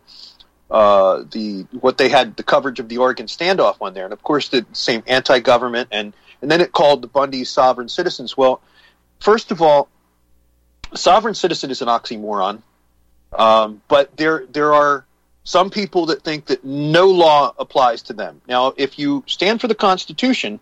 uh, the what they had, the coverage of the Oregon standoff on there. And, of course, the same anti-government. And, and then it called the Bundys sovereign citizens. Well, first of all, sovereign citizen is an oxymoron, um, but there there are some people that think that no law applies to them. Now, if you stand for the Constitution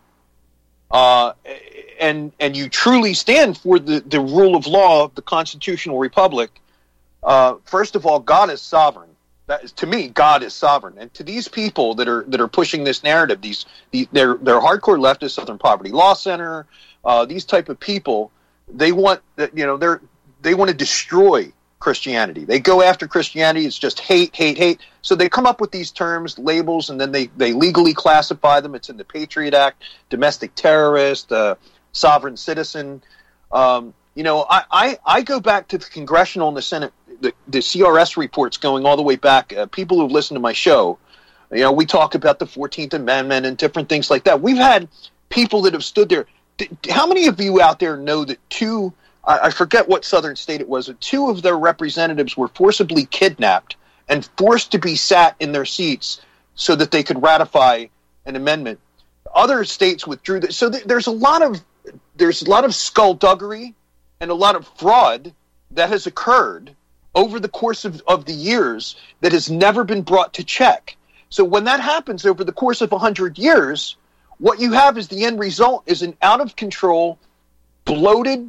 uh, and and you truly stand for the, the rule of law of the constitutional republic, uh, first of all, God is sovereign. That is, to me, God is sovereign. And to these people that are that are pushing this narrative, these, these they're they're hardcore leftists, Southern Poverty Law Center, uh, these type of people, they want that you know they're. They want to destroy Christianity. They go after Christianity. It's just hate, hate, hate. So they come up with these terms, labels, and then they, they legally classify them. It's in the Patriot Act, domestic terrorist, uh, sovereign citizen. Um, you know, I, I, I go back to the Congressional and the Senate, the, the C R S reports going all the way back. Uh, people who've listened to my show, you know, we talk about the fourteenth Amendment and different things like that. We've had people that have stood there. How many of you out there know that two I forget what southern state it was, two of their representatives were forcibly kidnapped and forced to be sat in their seats so that they could ratify an amendment. Other states withdrew. The, so th- there's a lot of there's a lot of skullduggery and a lot of fraud that has occurred over the course of, of the years that has never been brought to check. So when that happens over the course of one hundred years, what you have is the end result is an out-of-control, bloated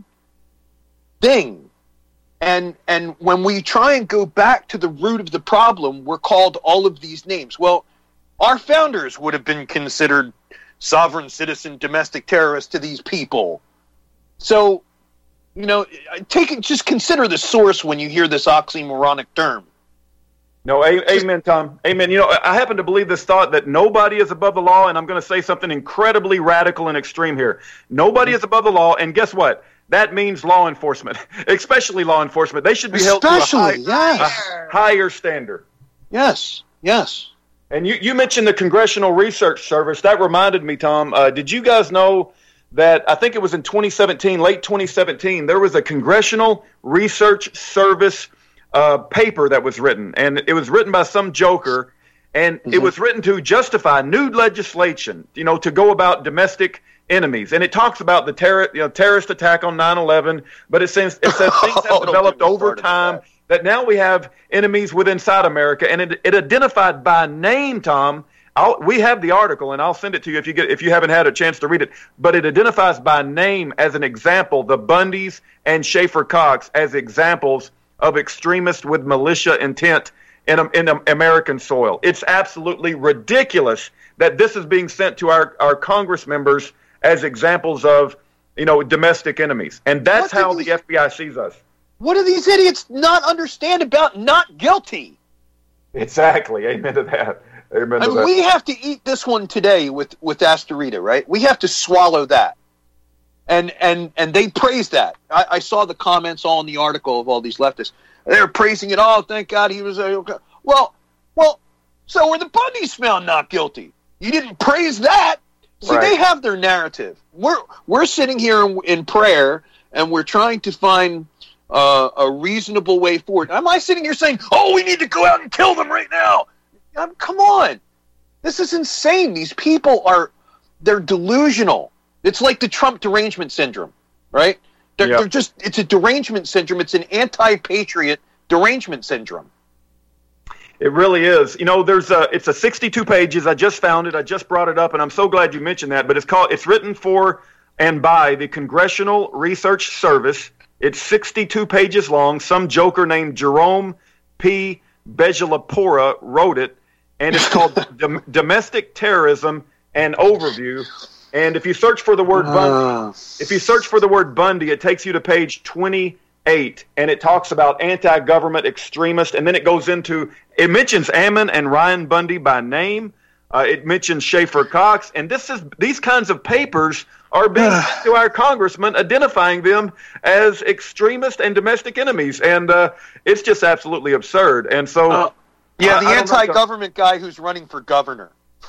thing. And and when we try and go back to the root of the problem, we're called all of these names. Well, our founders would have been considered sovereign citizen domestic terrorists to these people. So, you know, take it, just consider the source when you hear this oxymoronic term. No, a- amen, Tom. Amen. You know, I happen to believe this thought that nobody is above the law, and I'm going to say something incredibly radical and extreme here. Nobody is above the law, and guess what? That means law enforcement, especially law enforcement. They should be held especially, to a, high, yes. a higher standard. Yes, yes. And you, you mentioned the Congressional Research Service. That reminded me, Tom. Uh, did you guys know that I think it was in twenty seventeen, late twenty seventeen, there was a Congressional Research Service uh, paper that was written, and it was written by some joker, and mm-hmm. it was written to justify new legislation, you know, to go about domestic enemies. And it talks about the terror, you know, terrorist attack on nine eleven, but it says, it says things have oh, developed over time, that. that now we have enemies within inside America, and it, it identified by name, Tom. I'll, we have the article, and I'll send it to you if you get if you haven't had a chance to read it. But it identifies by name as an example the Bundys and Schaefer Cox as examples of extremists with militia intent in in American soil. It's absolutely ridiculous that this is being sent to our our Congress members as examples of, you know, domestic enemies, and that's how we, the F B I sees us. What do these idiots not understand about not guilty? Exactly. Amen to that. Amen I to mean, that. we have to eat this one today with, with Astorita, right? We have to swallow that. And and and they praise that. I, I saw the comments all in the article of all these leftists. They're praising it. Oh, thank God he was uh, okay. Well, well, so were the Bundys found not guilty? You didn't praise that. See, Right. they have their narrative. We're we're sitting here in, in prayer, and we're trying to find uh, a reasonable way forward. Am I sitting here saying, "Oh, we need to go out and kill them right now"? Um, come on, this is insane. These people are they're delusional. It's like the Trump derangement syndrome, right? They're, Yep. they're just it's a derangement syndrome. It's an anti-patriot derangement syndrome. It really is. You know, there's a, it's a sixty-two pages. I just found it. I just brought it up, and I'm so glad you mentioned that. But it's called, it's written for and by the Congressional Research Service. It's sixty-two pages long. Some joker named Jerome P. Bejalapora wrote it, and it's called Dom- Domestic Terrorism and Overview. And if you search for the word Bundy, if you search for the word Bundy, it takes you to page twenty-eight, and it talks about anti-government extremists, and then it goes into, it mentions Ammon and Ryan Bundy by name. Uh, it mentions Schaefer Cox, and this is these kinds of papers are being sent to our congressmen, identifying them as extremist and domestic enemies, and uh, it's just absolutely absurd. And so, Uh, yeah, I- the I don't know- anti-government guy who's running for governor.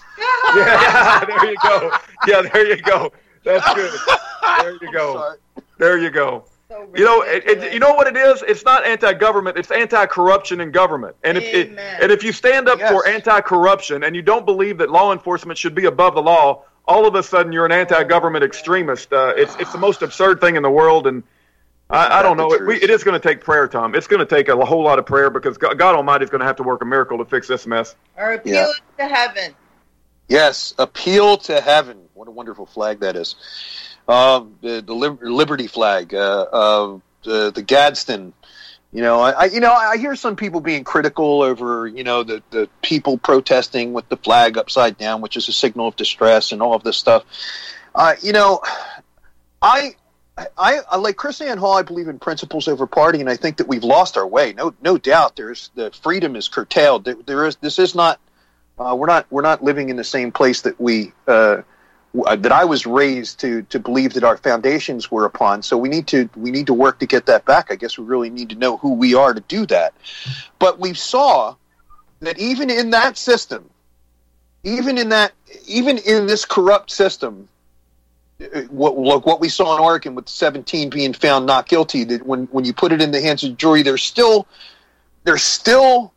Yeah, there you go. Yeah, there you go. That's good. There you go. There you go. You know, it, it, you know what it is? It's not anti-government. It's anti-corruption in government. And if it, and if you stand up Yes. for anti-corruption and you don't believe that law enforcement should be above the law, all of a sudden you're an anti-government extremist. Uh, it's it's the most absurd thing in the world, and I, I don't know. It, we, it is going to take prayer, Tom. It's going to take a whole lot of prayer because God, God Almighty is going to have to work a miracle to fix this mess. Or appeal Yeah. to heaven. Yes, appeal to heaven. What a wonderful flag that is. Um, the the Lib- Liberty flag, uh, uh, the, the Gadsden. You know, I, I you know I hear some people being critical over you know the, the people protesting with the flag upside down, which is a signal of distress and all of this stuff. Uh, you know, I. I, I like Chris Ann Hall. I believe in principles over party, and I think that we've lost our way. No, no doubt. There's the freedom is curtailed. There, there is. This is not. Uh, we're not we're not living in the same place that we uh, w- that I was raised to to believe that our foundations were upon. So we need to we need to work to get that back. I guess we really need to know who we are to do that. But we saw that even in that system, even in that even in this corrupt system, uh, what look what we saw in Oregon with seventeen being found not guilty. That when when you put it in the hands of the jury, there's still there's still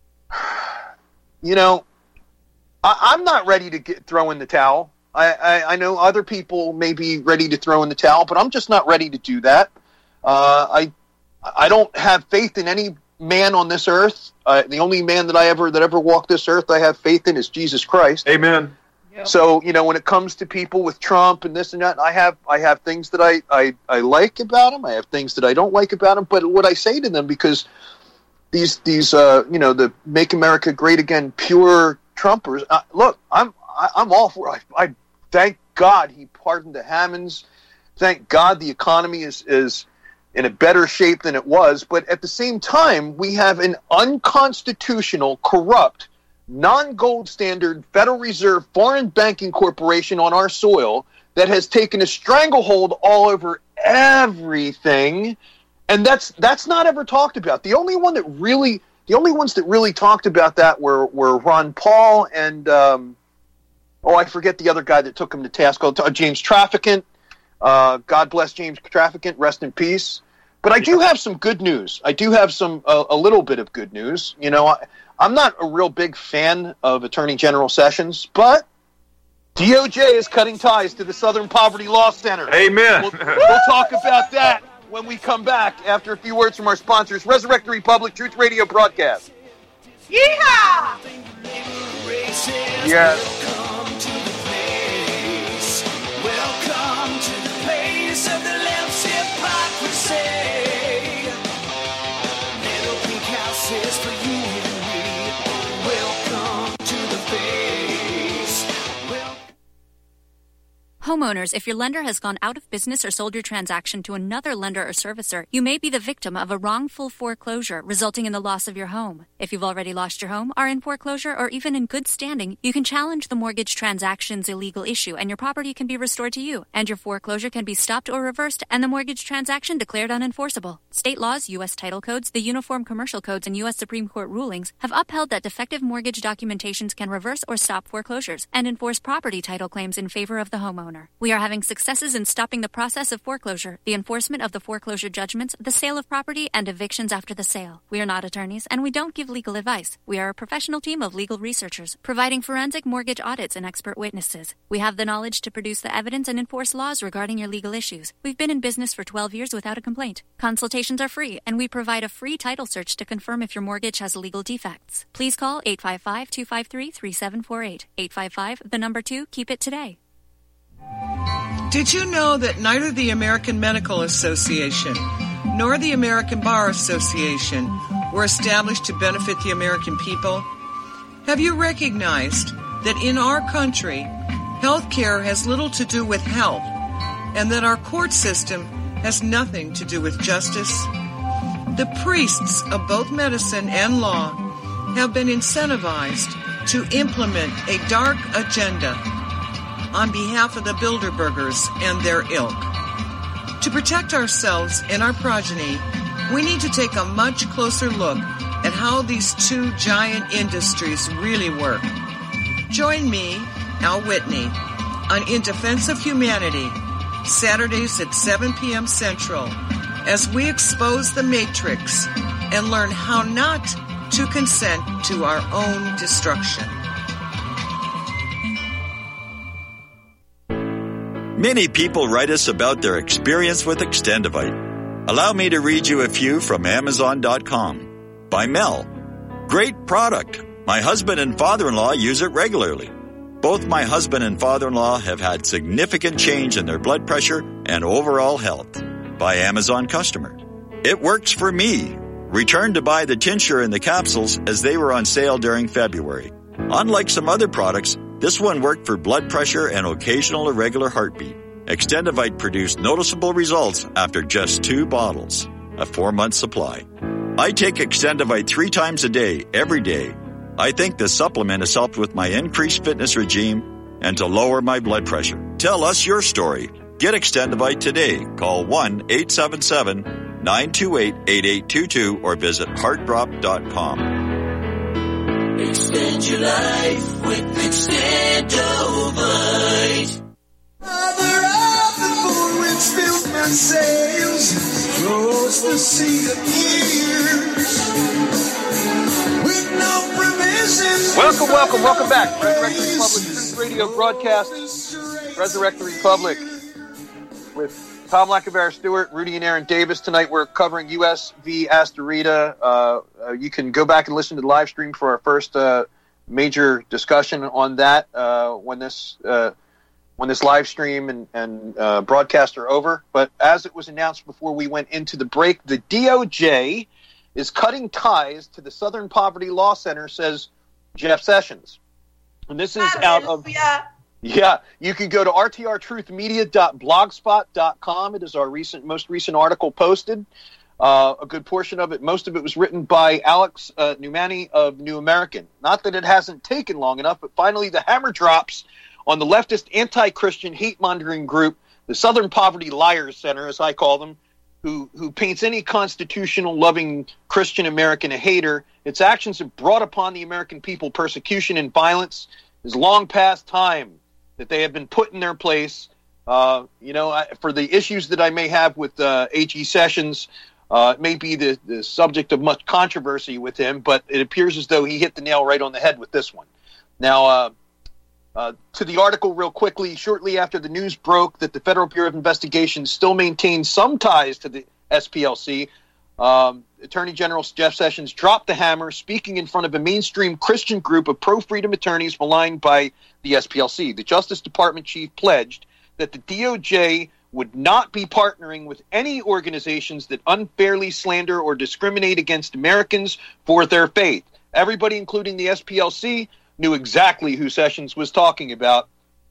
you know. I'm not ready to get, throw in the towel. I, I, I know other people may be ready to throw in the towel, but I'm just not ready to do that. Uh, I I don't have faith in any man on this earth. Uh, the only man that I ever that ever walked this earth I have faith in is Jesus Christ. Amen. So you know, when it comes to people with Trump and this and that, I have I have things that I, I, I like about them. I have things that I don't like about them. But what I say to them, because these these uh, you know the Make America Great Again pure Trumpers, uh, look, I'm I, I'm all for. I, I thank God he pardoned the Hammonds. Thank God the economy is is in a better shape than it was. But at the same time, we have an unconstitutional, corrupt, non-gold standard Federal Reserve foreign banking corporation on our soil that has taken a stranglehold all over everything, and that's that's not ever talked about. The only one that really The only ones that really talked about that were, were Ron Paul and, um, oh, I forget the other guy that took him to task, oh, James Traficant. Uh, God bless James Traficant, rest in peace. But I do have some good news. I do have some uh, a little bit of good news. You know, I, I'm not a real big fan of Attorney General Sessions, but D O J is cutting ties to the Southern Poverty Law Center. Amen. We'll, we'll talk about that when we come back after a few words from our sponsors, Resurrect the Republic Truth Radio broadcast. Yeehaw! Yes. Welcome to the place. Welcome to the place of the left's hypocrisy. Little pink houses for you and me. Welcome to the face. Welcome. Homeowners, if your lender has gone out of business or sold your transaction to another lender or servicer, you may be the victim of a wrongful foreclosure resulting in the loss of your home. If you've already lost your home, are in foreclosure, or even in good standing, you can challenge the mortgage transaction's illegal issue and your property can be restored to you, and your foreclosure can be stopped or reversed and the mortgage transaction declared unenforceable. State laws, U S title codes, the Uniform Commercial Codes, and U S Supreme Court rulings have upheld that defective mortgage documentations can reverse or stop foreclosures and enforce property title claims in favor of the homeowner. We are having successes in stopping the process of foreclosure, the enforcement of the foreclosure judgments, the sale of property, and evictions after the sale. We are not attorneys, and we don't give legal advice. We are a professional team of legal researchers, providing forensic mortgage audits and expert witnesses. We have the knowledge to produce the evidence and enforce laws regarding your legal issues. We've been in business for twelve years without a complaint. Consultations are free, and we provide a free title search to confirm if your mortgage has legal defects. Please call eight five five, two five three, three seven four eight. eight five five, the number two, keep it today. Did you know that neither the American Medical Association nor the American Bar Association were established to benefit the American people? Have you recognized that in our country, health care has little to do with health, and that our court system has nothing to do with justice? The priests of both medicine and law have been incentivized to implement a dark agenda on behalf of the Bilderbergers and their ilk. To protect ourselves and our progeny, we need to take a much closer look at how these two giant industries really work. Join me, Al Whitney, on In Defense of Humanity, Saturdays at seven p.m. Central, as we expose the Matrix and learn how not to consent to our own destruction. Many people write us about their experience with Extendivite. Allow me to read you a few from Amazon dot com. By Mel. Great product. My husband and father-in-law use it regularly. Both my husband and father-in-law have had significant change in their blood pressure and overall health. By Amazon customer. It works for me. Returned to buy the tincture and the capsules as they were on sale during February. Unlike some other products, this one worked for blood pressure and occasional irregular heartbeat. Extendivite produced noticeable results after just two bottles, a four-month supply. I take Extendivite three times a day, every day. I think the supplement has helped with my increased fitness regime and to lower my blood pressure. Tell us your story. Get Extendivite today. Call one eight seven seven, nine two eight, eight eight two two or visit heart drop dot com. Extend your life with Extendovite. Mother of the moon, which fills my sails, throws the sea of years with no provision. Welcome, welcome, welcome back. Resurrect the Republic Truth Radio broadcast. Resurrect the Republic with Tom Lacavera Stewart, Rudy and Aaron Davis. Tonight we're covering U S v. Asterita. Uh, uh, you can go back and listen to the live stream for our first uh, major discussion on that uh, when this uh, when this live stream and, and uh, broadcast are over. But as it was announced before we went into the break, the D O J is cutting ties to the Southern Poverty Law Center, says Jeff Sessions. And this is out of... Yeah, you can go to r t r truth media dot blogspot dot com. It is our recent, most recent article posted. Uh, a good portion of it, most of it was written by Alex uh, Numani of New American. Not that it hasn't taken long enough, but finally the hammer drops on the leftist anti-Christian hate-mongering group, the Southern Poverty Liars Center, as I call them, who, who paints any constitutional-loving Christian American a hater. Its actions have brought upon the American people persecution and violence. It is long past time that they have been put in their place. Uh, you know, I, for the issues that I may have with uh, H E. Sessions, uh, it may be the, the subject of much controversy with him, but it appears as though he hit the nail right on the head with this one. Now, uh, uh, to the article real quickly, shortly after the news broke that the Federal Bureau of Investigation still maintains some ties to the S P L C, um, Attorney General Jeff Sessions dropped the hammer, speaking in front of a mainstream Christian group of pro-freedom attorneys maligned by the S P L C. The Justice Department chief pledged that the D O J would not be partnering with any organizations that unfairly slander or discriminate against Americans for their faith. Everybody, including the S P L C, knew exactly who Sessions was talking about.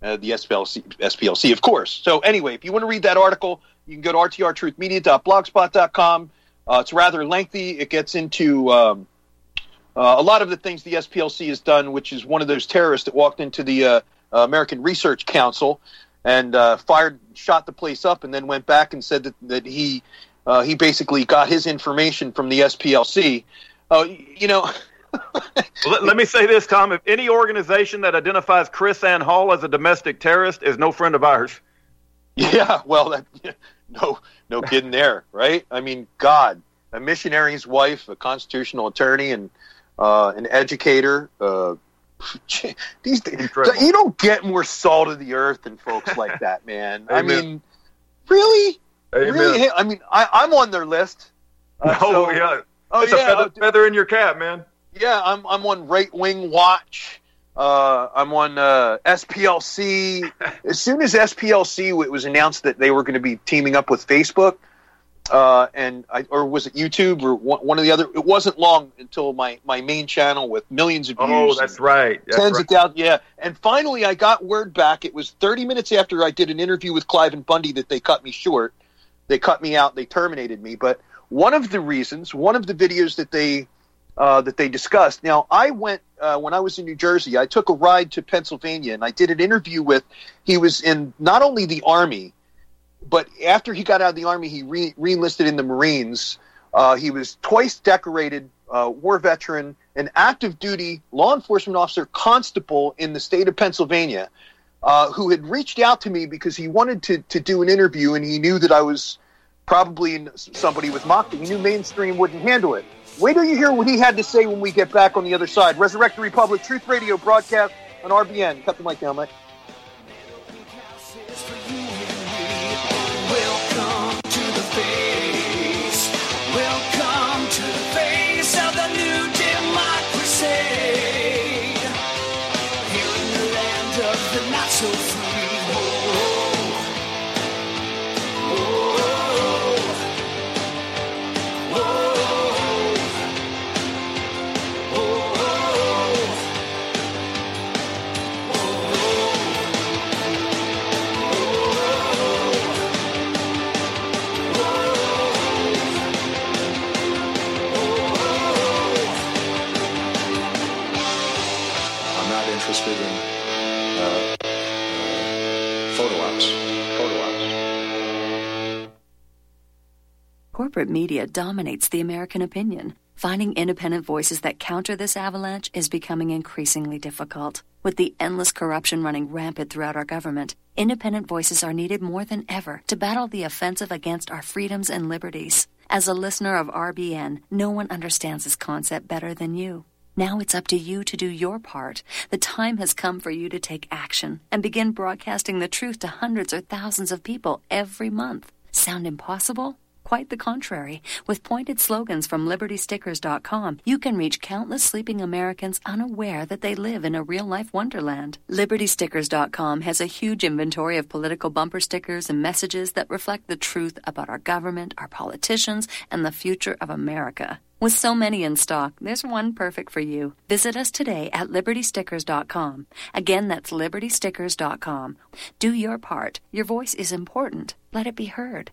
uh, the S P L C, S P L C, of course. So anyway, if you want to read that article, you can go to r t r truth media dot blogspot dot com. Uh, it's rather lengthy. It gets into um, uh, a lot of the things the S P L C has done, which is one of those terrorists that walked into the uh, uh, American Research Council and uh, fired, shot the place up, and then went back and said that, that he uh, he basically got his information from the S P L C. Uh, you know... let, let me say this, Tom. If any organization that identifies Chris Ann Hall as a domestic terrorist is no friend of ours. Yeah, well, that, no, no kidding there, right? I mean, God, a missionary's wife, a constitutional attorney, and uh, an educator. Uh, these Incredible. You don't get more salt of the earth than folks like that, man. I Amen. mean, really, Amen. really. I mean, I, I'm on their list. Uh, oh so, yeah, oh it's yeah, a feather, uh, feather in your cap, man. Yeah, I'm I'm on Right Wing Watch. Uh, I'm on uh, S P L C. As soon as S P L C, it was announced that they were going to be teaming up with Facebook, uh, and I, or was it YouTube or one, one of the other? It wasn't long until my, my main channel with millions of views. Oh, that's right. That's tens right. of thousands. Yeah, and finally I got word back. It was thirty minutes after I did an interview with Clive and Bundy that they cut me short. They cut me out. They terminated me. But one of the reasons, one of the videos that they Uh, that they discussed. Now, I went, uh, when I was in New Jersey, I took a ride to Pennsylvania, and I did an interview with, he was in not only the Army, but after he got out of the Army, he re- re-enlisted in the Marines. Uh, he was twice decorated, uh, war veteran, an active duty law enforcement officer, constable in the state of Pennsylvania, uh, who had reached out to me because he wanted to, to do an interview, and he knew that I was probably somebody with mock. He knew mainstream wouldn't handle it. Wait till you hear what he had to say when we get back on the other side. Resurrect the Republic, Truth Radio broadcast on R B N. Cut the mic down, Mike. Welcome to the face. Welcome to the face of the new democracy. Here in the land of the not so free. Oh, oh, oh, oh. Interested in uh, uh, photo ops. Photo ops. Corporate media dominates the American opinion. Finding independent voices that counter this avalanche is becoming increasingly difficult. With the endless corruption running rampant throughout our government, independent voices are needed more than ever to battle the offensive against our freedoms and liberties. As a listener of R B N, no one understands this concept better than you. Now it's up to you to do your part. The time has come for you to take action and begin broadcasting the truth to hundreds or thousands of people every month. Sound impossible? Quite the contrary. With pointed slogans from liberty stickers dot com, you can reach countless sleeping Americans unaware that they live in a real-life wonderland. liberty stickers dot com has a huge inventory of political bumper stickers and messages that reflect the truth about our government, our politicians, and the future of America. With so many in stock, there's one perfect for you. Visit us today at liberty stickers dot com. Again, that's liberty stickers dot com. Do your part. Your voice is important. Let it be heard.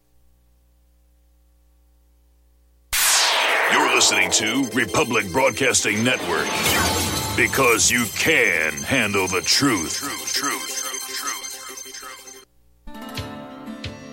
You're listening to Republic Broadcasting Network. Because you can handle the truth. Truth, truth.